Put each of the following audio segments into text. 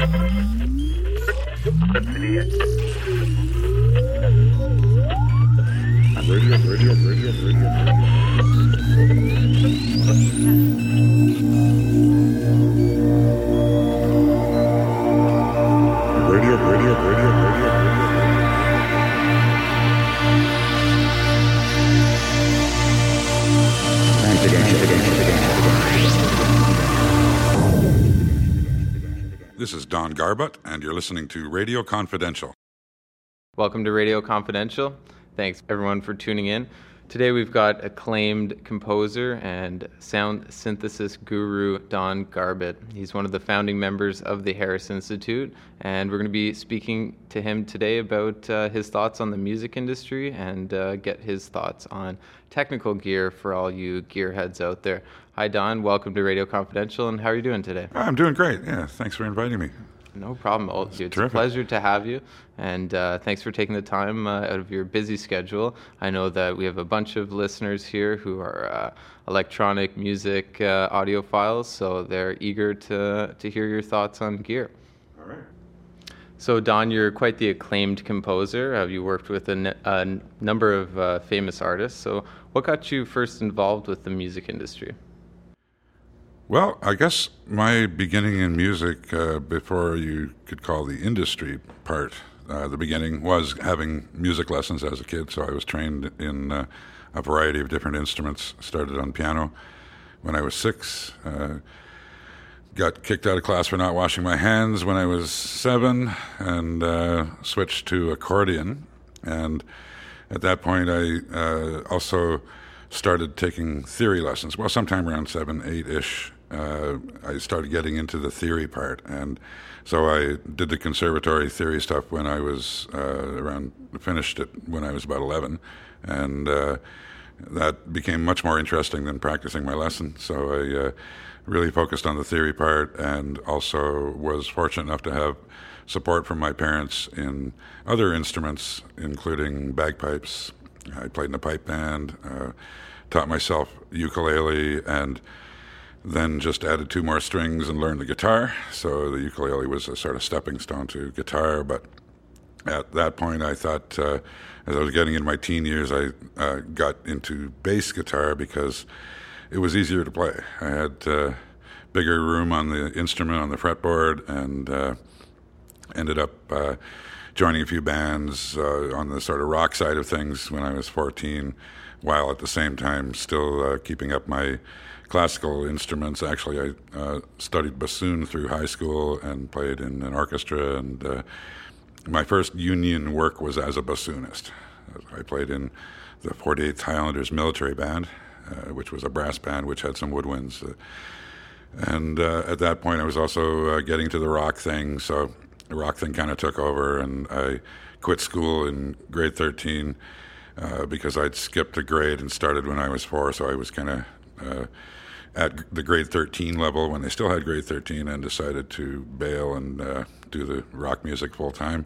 This is Don Garbutt, and you're listening to Radio Confidential. Welcome to Radio Confidential. Thanks, everyone, for tuning in. Today we've got acclaimed composer and sound synthesis guru Don Garbutt. He's one of the founding members of the Harris Institute, and we're going to be speaking to him today about his thoughts on the music industry and get his thoughts on technical gear for all you gearheads out there. Hi, Don. Welcome to Radio Confidential, and how are you doing today? I'm doing great. Yeah, thanks for inviting me. No problem. It's a pleasure to have you, and thanks for taking the time out of your busy schedule. I know that we have a bunch of listeners here who are electronic music audiophiles, so they're eager to hear your thoughts on gear. All right. So, Don, you're quite the acclaimed composer. You worked with a number of famous artists. So, what got you first involved with the music industry? Well, I guess my beginning in music, before you could call the industry part, the beginning was having music lessons as a kid. So I was trained in a variety of different instruments. Started on piano when I was 6. Got kicked out of class for not washing my hands when I was 7, and switched to accordion. And at that point, I also started taking theory lessons. Well, sometime around 7, 8-ish. I started getting into the theory part, and so I did the conservatory theory stuff when I was finished it when I was about 11, and that became much more interesting than practicing my lesson. So I really focused on the theory part, and also was fortunate enough to have support from my parents in other instruments, including bagpipes. I played in a pipe band, taught myself ukulele, and then just added 2 more strings and learned the guitar. So the ukulele was a sort of stepping stone to guitar. But at that point, I thought, as I was getting in my teen years, I got into bass guitar because it was easier to play. I had bigger room on the instrument, on the fretboard, and ended up joining a few bands on the sort of rock side of things when I was 14, while at the same time still keeping up my classical instruments. Actually, I studied bassoon through high school and played in an orchestra, and my first union work was as a bassoonist. I played in the 48th Highlanders Military Band, which was a brass band which had some woodwinds. And at that point, I was also getting to the rock thing, so the rock thing kind of took over, and I quit school in grade 13 because I'd skipped a grade and started when I was 4, so I was kind of at the grade 13 level when they still had grade 13, and decided to bail and do the rock music full time.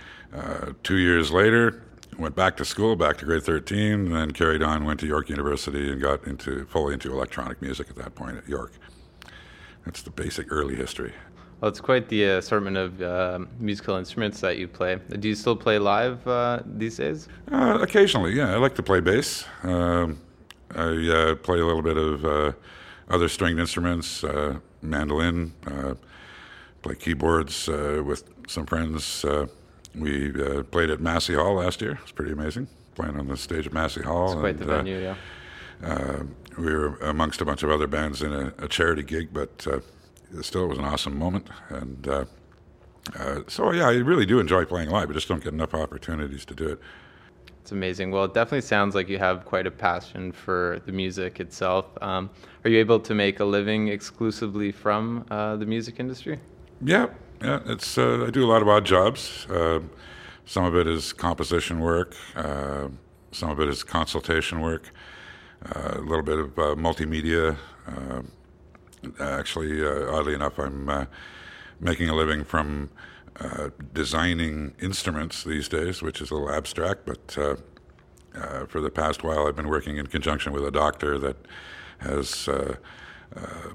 2 years later, went back to school, back to grade 13, and then carried on, went to York University and got fully into electronic music at that point at York. That's the basic early history. Well, it's quite the assortment of musical instruments that you play. Do you still play live these days? Occasionally, yeah. I like to play bass. I play a little bit of other stringed instruments, mandolin, play keyboards with some friends. We played at Massey Hall last year. It was pretty amazing, playing on the stage at Massey Hall. It's quite the venue, yeah. We were amongst a bunch of other bands in a charity gig, but still it was an awesome moment. And so, yeah, I really do enjoy playing live. I just don't get enough opportunities to do it. It's amazing. Well, it definitely sounds like you have quite a passion for the music itself. Are you able to make a living exclusively from the music industry? Yeah. It's I do a lot of odd jobs. Some of it is composition work. Some of it is consultation work. A little bit of multimedia. Actually, oddly enough, I'm making a living from designing instruments these days, which is a little abstract, but for the past while I've been working in conjunction with a doctor that has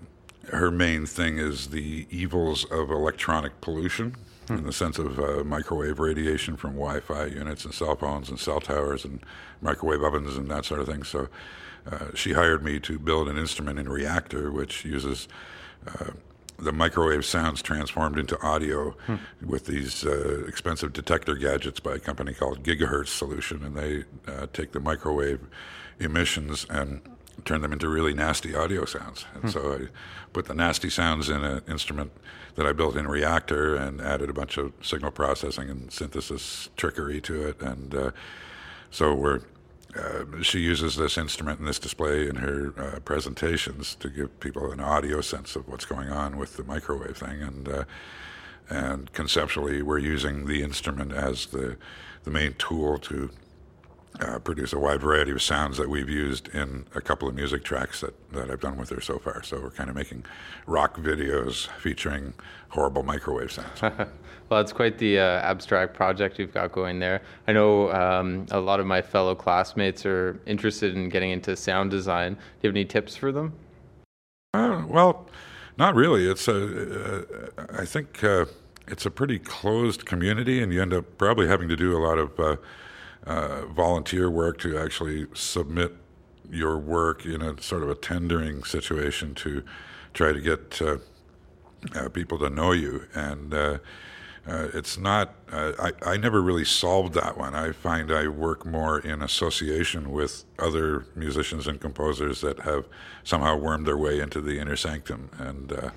her main thing is the evils of electronic pollution in the sense of microwave radiation from Wi-Fi units and cell phones and cell towers and microwave ovens and that sort of thing. So she hired me to build an instrument in Reaktor, which uses the microwave sounds transformed into audio with these expensive detector gadgets by a company called Gigahertz Solution, and they take the microwave emissions and turn them into really nasty audio sounds. And so I put the nasty sounds in an instrument that I built in Reaktor and added a bunch of signal processing and synthesis trickery to it. And so she uses this instrument and this display in her presentations to give people an audio sense of what's going on with the microwave thing. And conceptually, we're using the instrument as the main tool to produce a wide variety of sounds that we've used in a couple of music tracks that I've done with her so far. So we're kind of making rock videos featuring horrible microwave sounds. Well, it's quite the abstract project you've got going there. I know a lot of my fellow classmates are interested in getting into sound design. Do you have any tips for them? Well, not really. I think it's a pretty closed community, and you end up probably having to do a lot of volunteer work to actually submit your work in a sort of a tendering situation to try to get people to know you. And it's not, I never really solved that one. I find I work more in association with other musicians and composers that have somehow wormed their way into the inner sanctum. And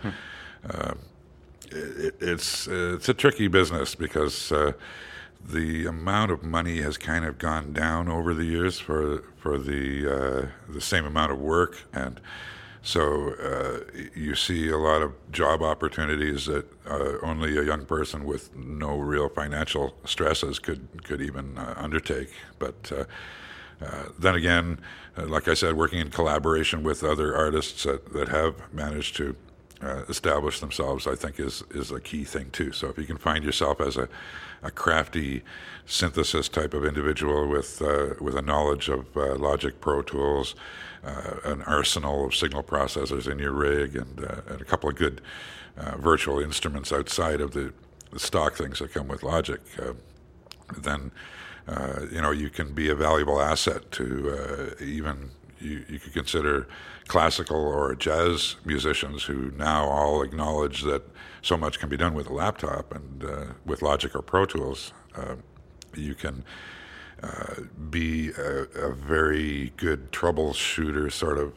it's a tricky business because the amount of money has kind of gone down over the years for the same amount of work, and so you see a lot of job opportunities that only a young person with no real financial stresses could even undertake. But then again, like I said, working in collaboration with other artists that have managed to establish themselves, I think is a key thing too. So if you can find yourself as a crafty synthesis type of individual with a knowledge of Logic Pro Tools, an arsenal of signal processors in your rig, and a couple of good virtual instruments outside of the stock things that come with Logic, then you can be a valuable asset to even. You could consider classical or jazz musicians who now all acknowledge that so much can be done with a laptop, and with Logic or Pro Tools, you can be a very good troubleshooter, sort of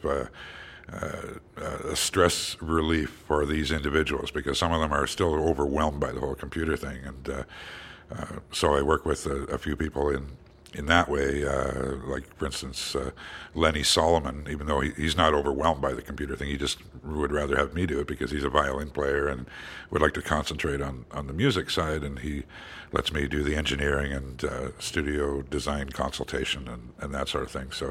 a stress relief for these individuals, because some of them are still overwhelmed by the whole computer thing. And so I work with a few people in that way, like, for instance, Lenny Solomon, even though he's not overwhelmed by the computer thing, he just would rather have me do it because he's a violin player and would like to concentrate on the music side, and he lets me do the engineering and studio design consultation and that sort of thing. So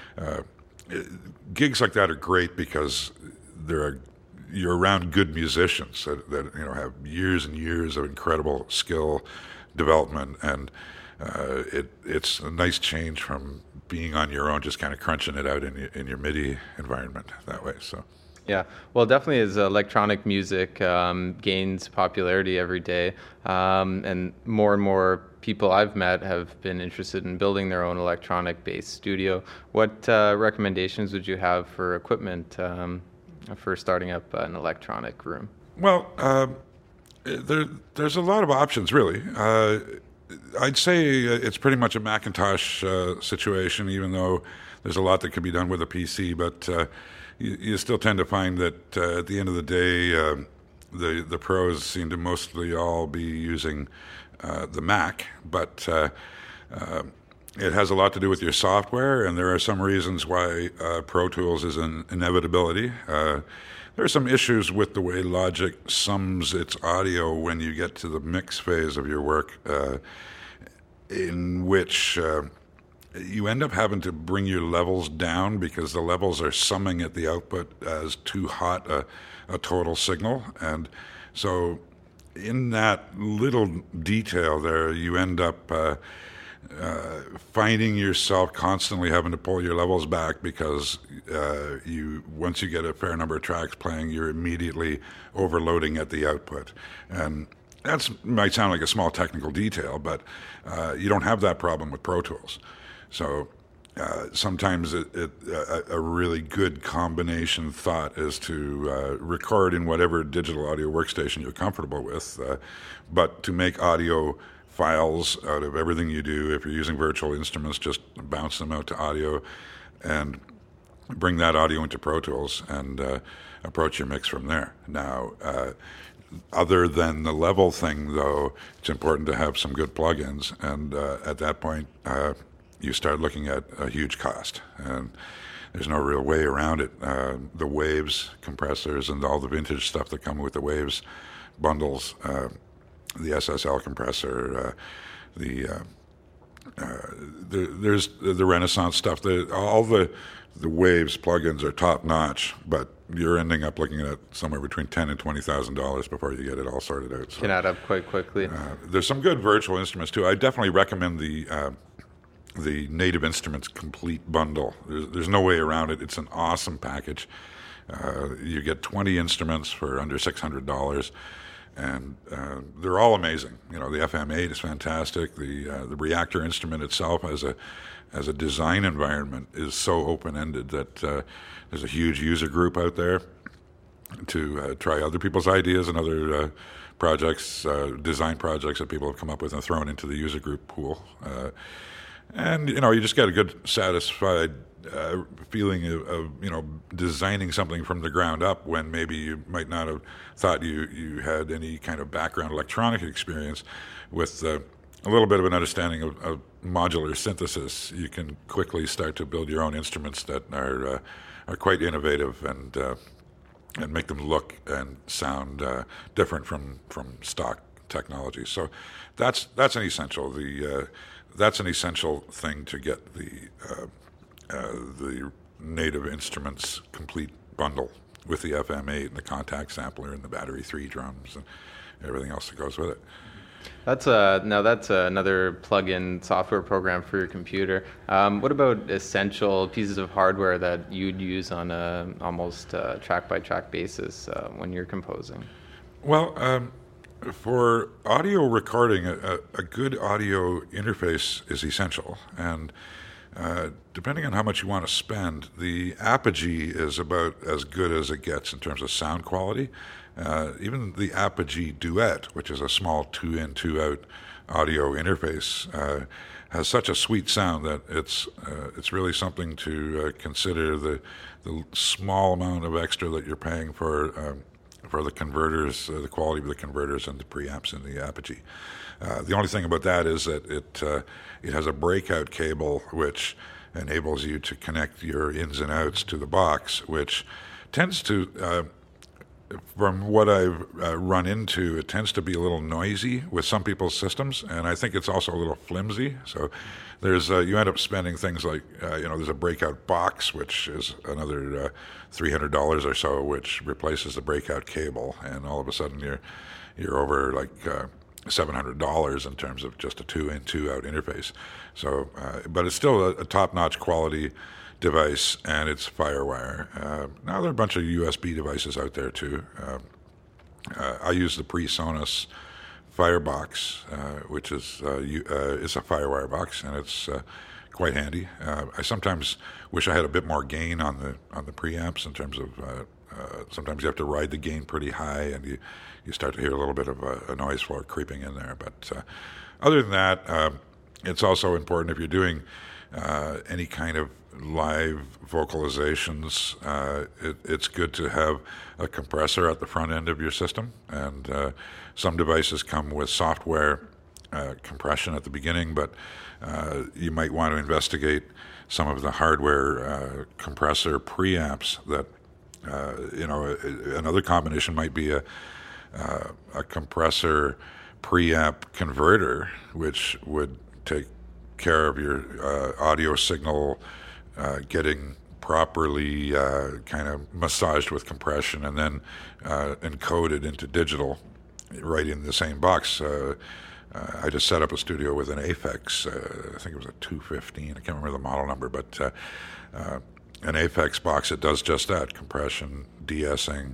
gigs like that are great because you're around good musicians that have years and years of incredible skill development, and it's a nice change from being on your own, just kind of crunching it out in your MIDI environment that way. So, yeah, well, definitely as electronic music gains popularity every day, and more people I've met have been interested in building their own electronic-based studio. What recommendations would you have for equipment for starting up an electronic room? Well, there's a lot of options, really. I'd say it's pretty much a Macintosh situation, even though there's a lot that can be done with a PC. But you still tend to find that at the end of the day, the pros seem to mostly all be using the Mac. But it has a lot to do with your software, and there are some reasons why Pro Tools is an inevitability. There are some issues with the way Logic sums its audio when you get to the mix phase of your work, in which you end up having to bring your levels down because the levels are summing at the output as too hot a total signal. And so in that little detail there, you end up finding yourself constantly having to pull your levels back because once you get a fair number of tracks playing, you're immediately overloading at the output. And that might sound like a small technical detail, but you don't have that problem with Pro Tools. So sometimes a really good combination thought is to record in whatever digital audio workstation you're comfortable with, but to make audio files out of everything you do. If you're using virtual instruments, just bounce them out to audio and bring that audio into Pro Tools and approach your mix from there. Now, other than the level thing, though, it's important to have some good plugins, and at that point, you start looking at a huge cost, and there's no real way around it. The Waves compressors and all the vintage stuff that come with the Waves bundles, the SSL compressor, there's the Renaissance stuff. All the Waves plugins are top notch, but you're ending up looking at somewhere between $10,000 and $20,000 before you get it all sorted out. So, can add up quite quickly. There's some good virtual instruments too. I definitely recommend the Native Instruments Complete Bundle. There's no way around it. It's an awesome package. You get 20 instruments for under $600. And they're all amazing. You know, the FM8 is fantastic. The Reactor instrument itself, as a design environment, is so open-ended that there's a huge user group out there to try other people's ideas and other projects, design projects that people have come up with and thrown into the user group pool. And you know, you just get a good, satisfied feeling of designing something from the ground up when maybe you might not have thought you had any kind of background electronic experience. With a little bit of an understanding of modular synthesis, you can quickly start to build your own instruments that are quite innovative and make them look and sound different from stock technology. So that's an essential. That's an essential thing to get the Native Instruments Complete Bundle with the FM8 and the contact sampler and the Battery 3 drums and everything else that goes with it. That's another plug-in software program for your computer. What about essential pieces of hardware that you'd use on a almost track-by-track basis when you're composing? Well, for audio recording, a good audio interface is essential, and depending on how much you want to spend, the Apogee is about as good as it gets in terms of sound quality. Even the Apogee Duet, which is a small 2-in, 2-out audio interface, has such a sweet sound that it's really something to consider the small amount of extra that you're paying for the converters, the quality of the converters and the preamps in the Apogee. The only thing about that is that it has a breakout cable which enables you to connect your ins and outs to the box, which tends to, from what I've run into, it tends to be a little noisy with some people's systems, and I think it's also a little flimsy. So there's you end up spending things like there's a breakout box, which is another $300 or so, which replaces the breakout cable, and all of a sudden you're over like $700 in terms of just a 2-in, 2-out interface. So, but it's still a top-notch quality device, and it's FireWire. Now there are a bunch of USB devices out there too. I use the PreSonus Firebox, which is it's a FireWire box, and it's quite handy. I sometimes wish I had a bit more gain on the preamps in terms of sometimes you have to ride the gain pretty high, and you start to hear a little bit of a noise floor creeping in there. But other than that, it's also important if you're doing any kind of live vocalizations, it's good to have a compressor at the front end of your system, and some devices come with software compression at the beginning, but you might want to investigate some of the hardware compressor preamps that another combination might be a compressor preamp converter, which would take care of your audio signal getting properly kind of massaged with compression and then encoded into digital right in the same box. I just set up a studio with an Aphex. I think it was a 215. I can't remember the model number, but an Aphex box that does just that: compression, de-essing,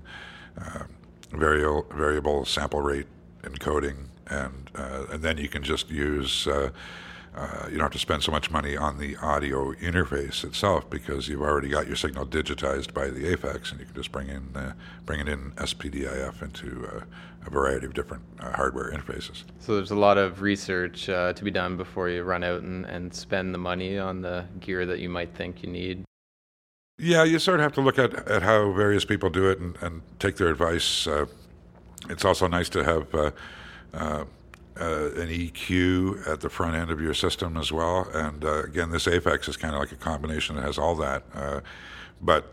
variable sample rate encoding, and then you can just use. You don't have to spend so much money on the audio interface itself because you've already got your signal digitized by the Aphex, and you can just bring it in SPDIF into a variety of different hardware interfaces. So there's a lot of research to be done before you run out and spend the money on the gear that you might think you need. Yeah, you sort of have to look at how various people do it and take their advice. It's also nice to have an EQ at the front end of your system as well. And again, this Aphex is kind of like a combination that has all that. But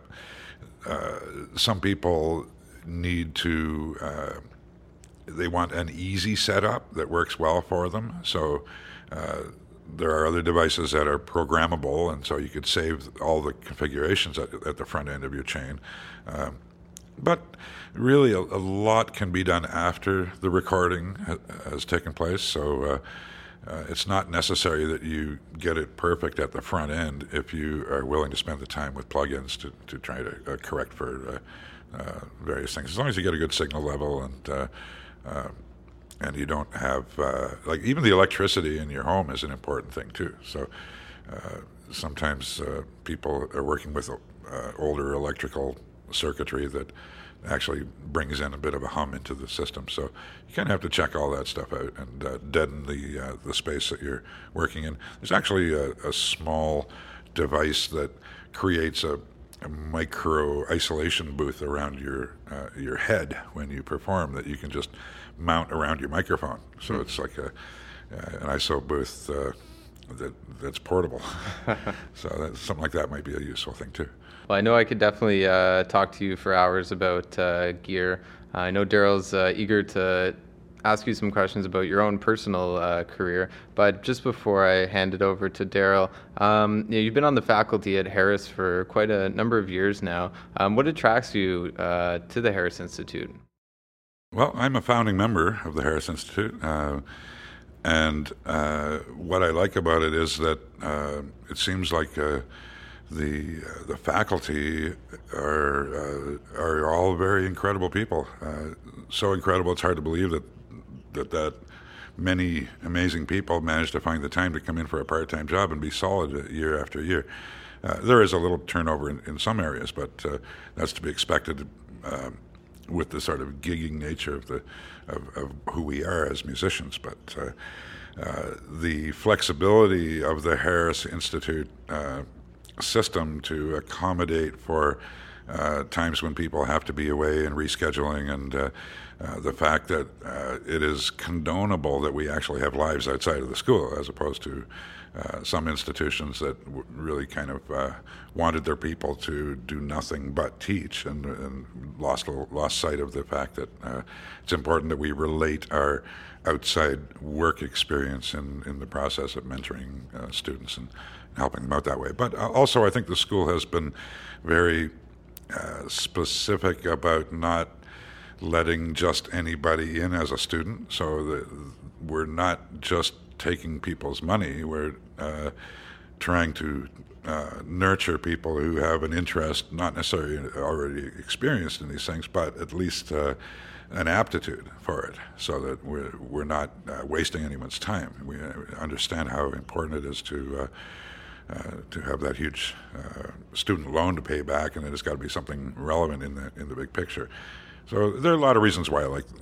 some people need to, they want an easy setup that works well for them. So there are other devices that are programmable, and so you could save all the configurations at the front end of your chain. But really, a lot can be done after the recording has taken place. So it's not necessary that you get it perfect at the front end if you are willing to spend the time with plugins to try to correct for various things. As long as you get a good signal level and you don't have like even the electricity in your home is an important thing too. So sometimes people are working with older electrical circuitry that actually brings in a bit of a hum into the system. So you kind of have to check all that stuff out and deaden the space that you're working in. There's actually a small device that creates a micro isolation booth around your head when you perform that you can just mount around your microphone. So it's like an ISO booth that's portable. So something like that might be a useful thing too. Well, I know I could definitely talk to you for hours about gear. I know Daryl's eager to ask you some questions about your own personal career, but just before I hand it over to Daryl, you've been on the faculty at Harris for quite a number of years now. What attracts you to the Harris Institute? Well, I'm a founding member of the Harris Institute, and what I like about it is that it seems like the faculty are all very incredible people. So incredible, it's hard to believe that many amazing people manage to find the time to come in for a part-time job and be solid year after year. There is a little turnover in some areas, but that's to be expected with the sort of gigging nature of who we are as musicians. But the flexibility of the Harris Institute system to accommodate for times when people have to be away and rescheduling, and the fact that it is condonable that we actually have lives outside of the school, as opposed to some institutions that really kind of wanted their people to do nothing but teach, and lost sight of the fact that it's important that we relate our outside work experience in the process of mentoring students and helping them out that way. But also I think the school has been very specific about not letting just anybody in as a student. So we're not just taking people's money. We're trying to nurture people who have an interest, not necessarily already experienced in these things, but at least an aptitude for it, so that we're not wasting anyone's time. We understand how important it is to have that huge student loan to pay back, and it's got to be something relevant in the big picture. So there are a lot of reasons why I like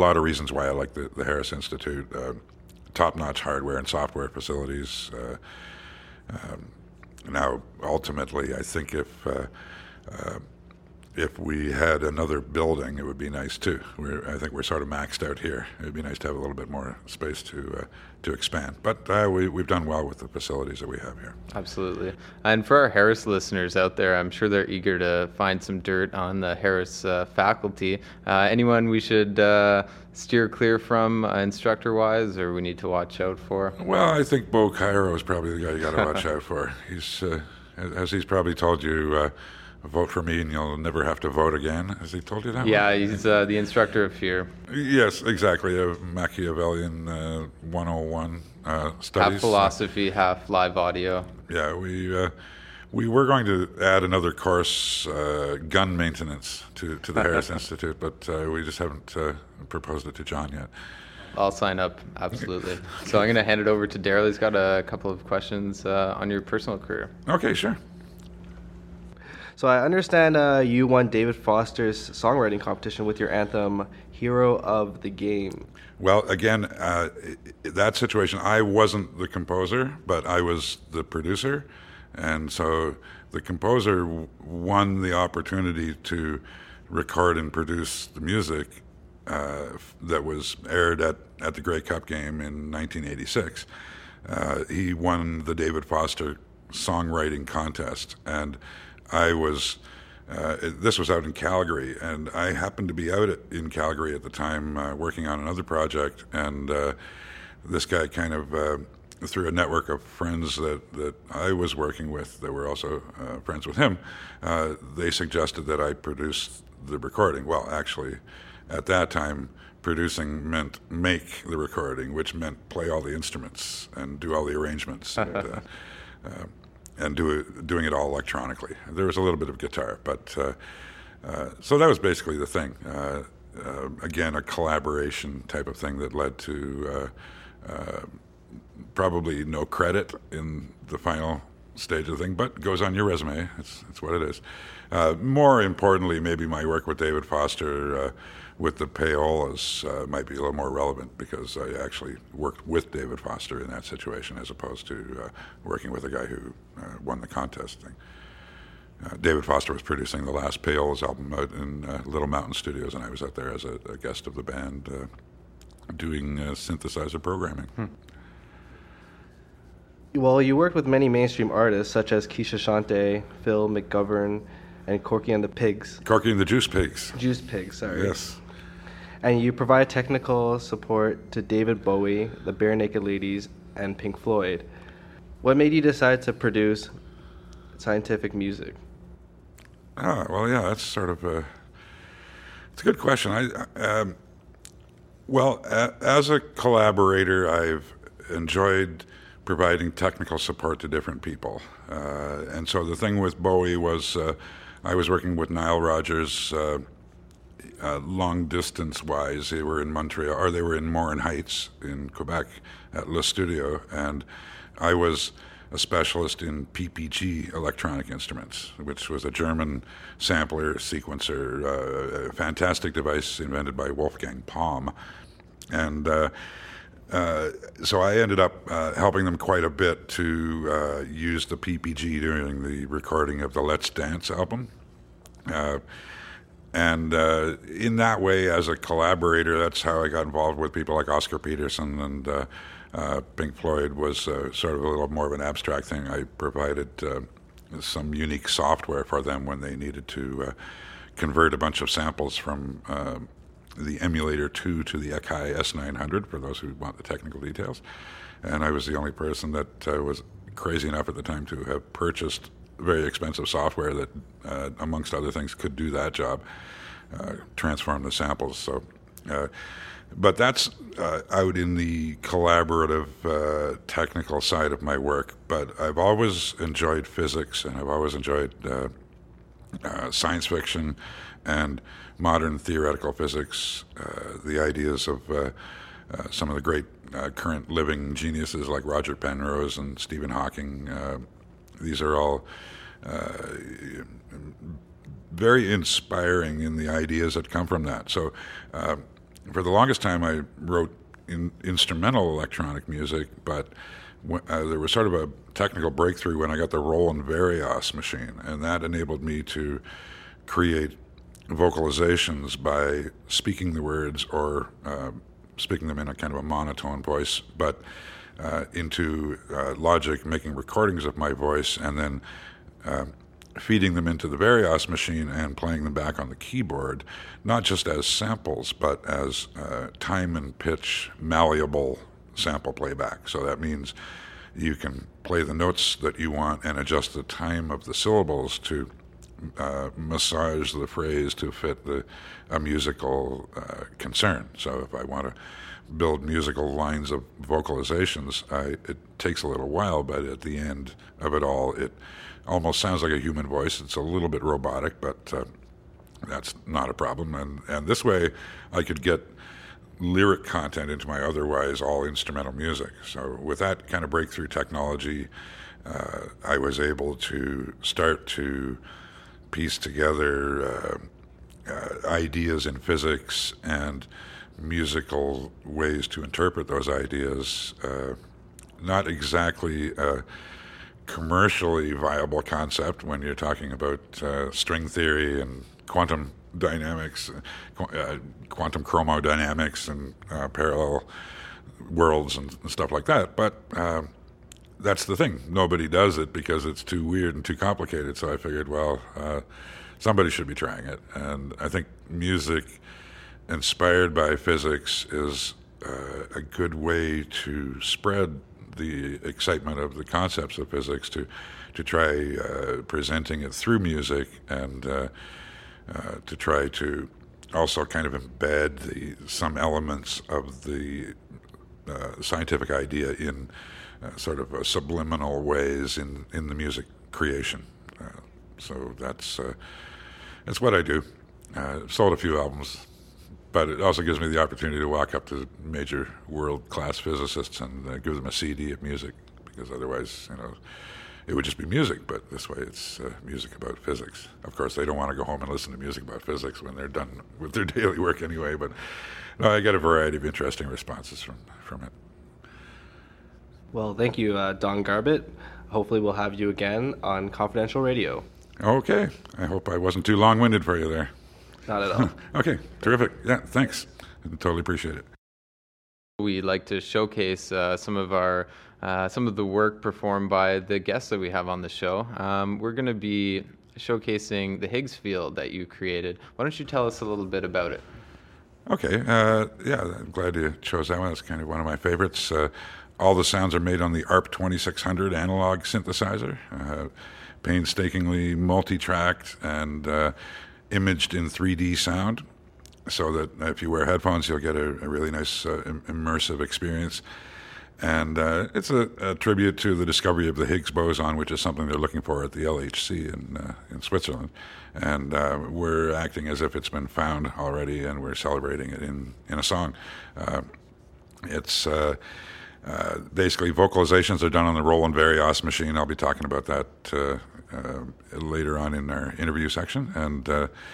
the Harris Institute. Top-notch hardware and software facilities. Now, ultimately, I think if we had another building, it would be nice too. I think we're sort of maxed out here. It would be nice to have a little bit more space to expand. But we've done well with the facilities that we have here. Absolutely. And for our Harris listeners out there, I'm sure they're eager to find some dirt on the Harris faculty. Anyone we should steer clear from instructor-wise, or we need to watch out for? Well, I think Bo Cairo is probably the guy you got to watch out for. He's, as he's probably told you, vote for me and you'll never have to vote again. Has he told you that? Yeah, he's the instructor of fear. Yes, exactly. A Machiavellian 101 studies. Half philosophy, half live audio. Yeah, we were going to add another course, gun maintenance, to the Harris Institute, but we just haven't proposed it to John yet. I'll sign up, absolutely. So I'm going to hand it over to Daryl. He's got a couple of questions on your personal career. Okay, sure. So I understand you won David Foster's songwriting competition with your anthem, Hero of the Game. Well, again, that situation, I wasn't the composer, but I was the producer. And so the composer won the opportunity to record and produce the music that was aired at the Grey Cup game in 1986. He won the David Foster songwriting contest, and I was, this was out in Calgary, and I happened to be out in Calgary at the time working on another project, and this guy kind of, through a network of friends that I was working with that were also friends with him, they suggested that I produce the recording. Well, actually, at that time, producing meant make the recording, which meant play all the instruments and do all the arrangements and doing it all electronically. There was a little bit of guitar, but so that was basically the thing. Again, a collaboration type of thing that led to probably no credit in the final stage of the thing, but goes on your resume. It's what it is. More importantly, maybe my work with David Foster with the payolas might be a little more relevant because I actually worked with David Foster in that situation as opposed to working with a guy who won the contest thing. David Foster was producing the last Payolas album out in Little Mountain Studios, and I was out there as a guest of the band doing synthesizer programming. Well, you worked with many mainstream artists such as Keisha Shante, Phil McGovern, and Corky and the Pigs. Corky and the Juice Pigs. Juice Pigs, sorry. Yes. And you provide technical support to David Bowie, the Bare Naked Ladies, and Pink Floyd. What made you decide to produce scientific music? Well, yeah, that's sort of it's a good question. As a collaborator, I've enjoyed providing technical support to different people. And so the thing with Bowie was I was working with Nile Rodgers long distance wise. They were in Montreal, or they were in Morin Heights in Quebec at Le Studio, and I was a specialist in PPG electronic instruments, which was a German sampler sequencer, a fantastic device invented by Wolfgang Palm. And so I ended up helping them quite a bit to use the PPG during the recording of the Let's Dance album. And in that way, as a collaborator, that's how I got involved with people like Oscar Peterson, and Pink Floyd was sort of a little more of an abstract thing. I provided some unique software for them when they needed to convert a bunch of samples from the Emulator 2 to the Akai S900, for those who want the technical details. And I was the only person that was crazy enough at the time to have purchased very expensive software that, amongst other things, could do that job, transform the samples. So, but that's out in the collaborative technical side of my work. But I've always enjoyed physics, and I've always enjoyed science fiction and modern theoretical physics, the ideas of some of the great current living geniuses like Roger Penrose and Stephen Hawking. These are all very inspiring in the ideas that come from that. So for the longest time I wrote instrumental electronic music, but there was sort of a technical breakthrough when I got the Roland Varios machine, and that enabled me to create vocalizations by speaking the words or speaking them in a kind of a monotone voice, but into Logic, making recordings of my voice, and then feeding them into the Varios machine and playing them back on the keyboard, not just as samples, but as time and pitch malleable sample playback. So that means you can play the notes that you want and adjust the time of the syllables to massage the phrase to fit a musical concern. So if I want to build musical lines of vocalizations, it takes a little while, but at the end of it all, it almost sounds like a human voice. It's a little bit robotic, but that's not a problem. And this way, I could get lyric content into my otherwise all instrumental music. So with that kind of breakthrough technology, I was able to start to piece together ideas in physics and musical ways to interpret those ideas. Not exactly a commercially viable concept when you're talking about string theory and quantum dynamics, quantum chromodynamics, and parallel worlds and stuff like that. But that's the thing. Nobody does it because it's too weird and too complicated. So I figured, well, somebody should be trying it. And I think music inspired by physics is a good way to spread the excitement of the concepts of physics, to try presenting it through music, and to try to also kind of embed some elements of the scientific idea in sort of subliminal ways in the music creation. So that's what I do. Sold a few albums, but it also gives me the opportunity to walk up to major world-class physicists and give them a CD of music, because otherwise, it would just be music. But this way, it's music about physics. Of course, they don't want to go home and listen to music about physics when they're done with their daily work anyway. But no, I get a variety of interesting responses from it. Well, thank you, Don Garbett. Hopefully we'll have you again on Confidential Radio. Okay. I hope I wasn't too long-winded for you there. Not at all. Okay, terrific. Yeah, thanks. I totally appreciate it. We like to showcase some of the work performed by the guests that we have on the show. We're going to be showcasing the Higgs field that you created. Why don't you tell us a little bit about it? Okay. Yeah, I'm glad you chose that one. It's kind of one of my favorites. All the sounds are made on the ARP 2600 analog synthesizer, painstakingly multi-tracked and imaged in 3D sound, so that if you wear headphones, you'll get a really nice immersive experience. And it's a tribute to the discovery of the Higgs boson, which is something they're looking for at the LHC in Switzerland. And we're acting as if it's been found already, and we're celebrating it in a song. It's basically vocalizations are done on the Roland Varios machine. I'll be talking about that later on in our interview section, and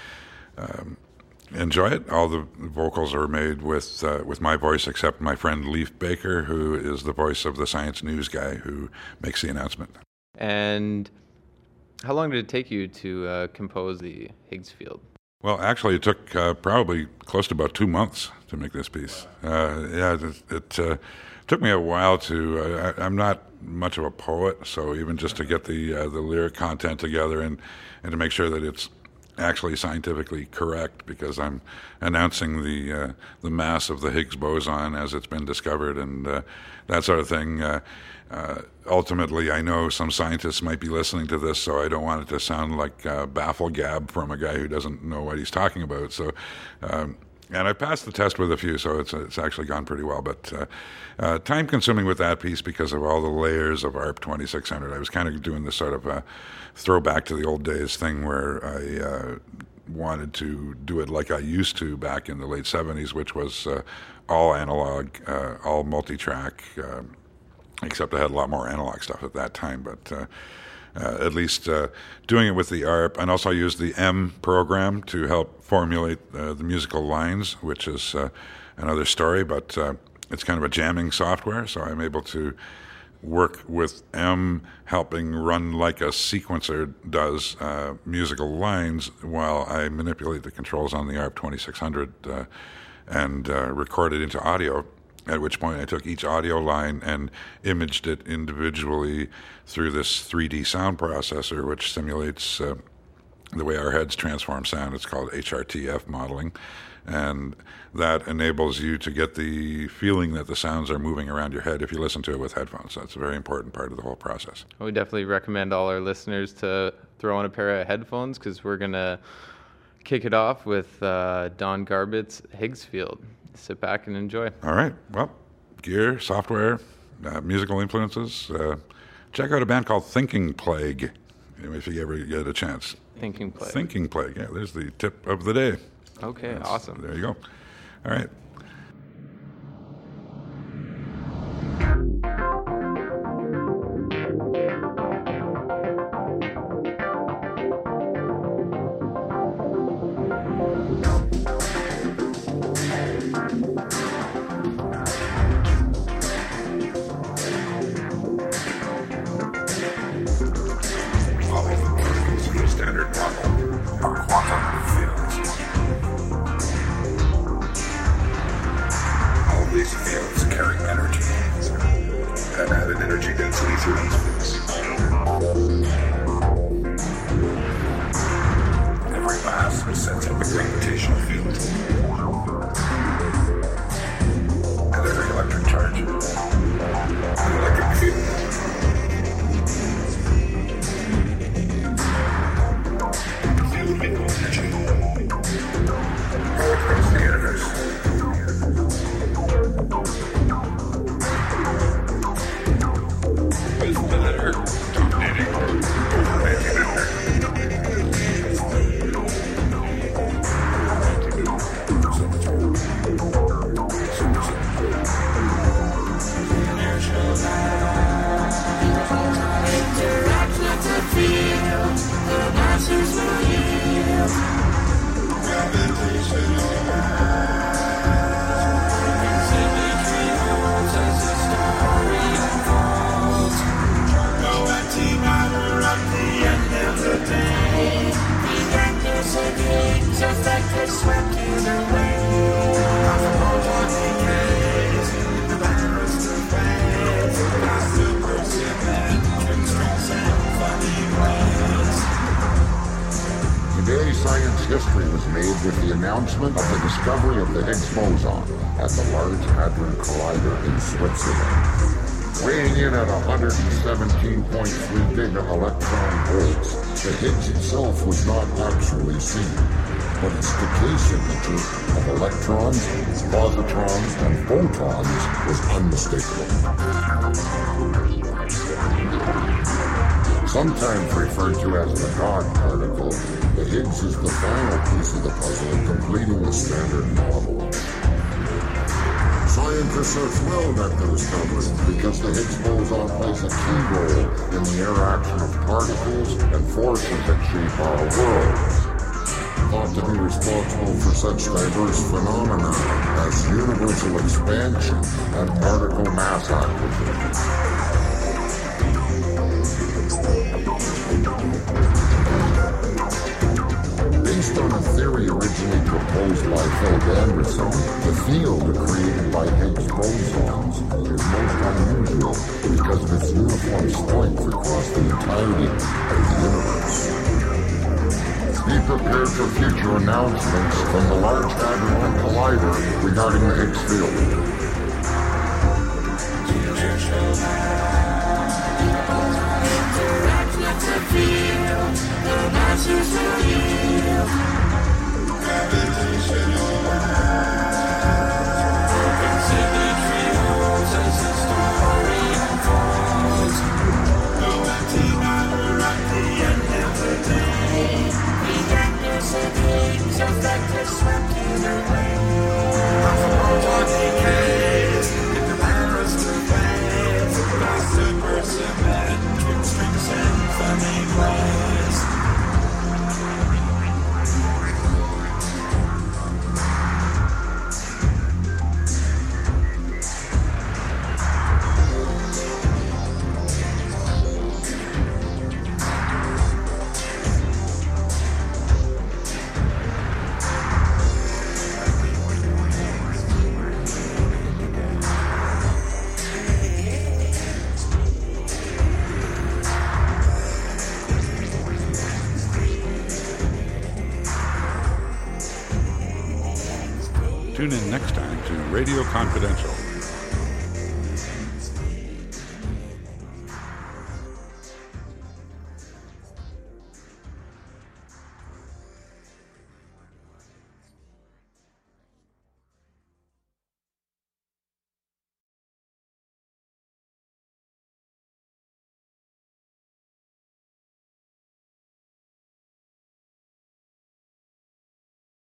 enjoy it. All the vocals are made with my voice, except my friend Leif Baker, who is the voice of the science news guy who makes the announcement. And how long did it take you to compose the Higgs field? Well, actually, it took probably close to about 2 months to make this piece. It took me a while to. I'm not much of a poet, so even just to get the lyric content together and to make sure that it's actually scientifically correct, because I'm announcing the mass of the Higgs boson as it's been discovered, and that sort of thing. Ultimately, I know some scientists might be listening to this, so I don't want it to sound like baffle gab from a guy who doesn't know what he's talking about. So, and I passed the test with a few, so it's actually gone pretty well. But time-consuming with that piece because of all the layers of ARP 2600. I was kind of doing this sort of throwback to the old days thing where I wanted to do it like I used to back in the late 70s, which was all analog, all multi-track, except I had a lot more analog stuff at that time. But at least doing it with the ARP, and also I used the M program to help formulate the musical lines, which is another story, but it's kind of a jamming software, so I'm able to work with M helping run like a sequencer does musical lines while I manipulate the controls on the ARP 2600 and record it into audio, at which point I took each audio line and imaged it individually through this 3D sound processor, which simulates the way our heads transform sound. It's called HRTF modeling, and that enables you to get the feeling that the sounds are moving around your head if you listen to it with headphones. So that's a very important part of the whole process. We definitely recommend all our listeners to throw on a pair of headphones, because we're going to kick it off with Don Garbit's Higgsfield. Sit back and enjoy. All right. Well, gear, software, musical influences. Check out a band called Thinking Plague, if you ever get a chance. Thinking Plague. Thinking Plague. Yeah, there's the tip of the day. Okay, awesome. There you go. All right. Standard model are quantum fields. All these fields carry energy and add an energy density through these fields. Every mass sets up a gravitational field, and every electric charge an electric field. Across the universe. With matter dominating over matter. Interact with the field, the masses will yield. Today, science history was made with the announcement of the discovery of the Higgs boson at the Large Hadron Collider in Switzerland. Weighing in at 117.3 giga-electron volts, the Higgs itself was not actually seen, but its decay signature of electrons, positrons, and photons was unmistakable. Sometimes referred to as the God particle, the Higgs is the final piece of the puzzle in completing the standard model. Scientists are thrilled at the discovery because the Higgs boson plays a key role in the interaction of particles and forces that shape our world. Thought to be responsible for such diverse phenomena as universal expansion and particle mass acquisition. Based on a theory originally proposed by Phil Anderson, the field created by Higgs bosons is most unusual because of its uniform strength across the entirety of the universe. Be prepared for future announcements from the Large Hadron Collider regarding the Higgs field. Tune in next time to Radio Confidential.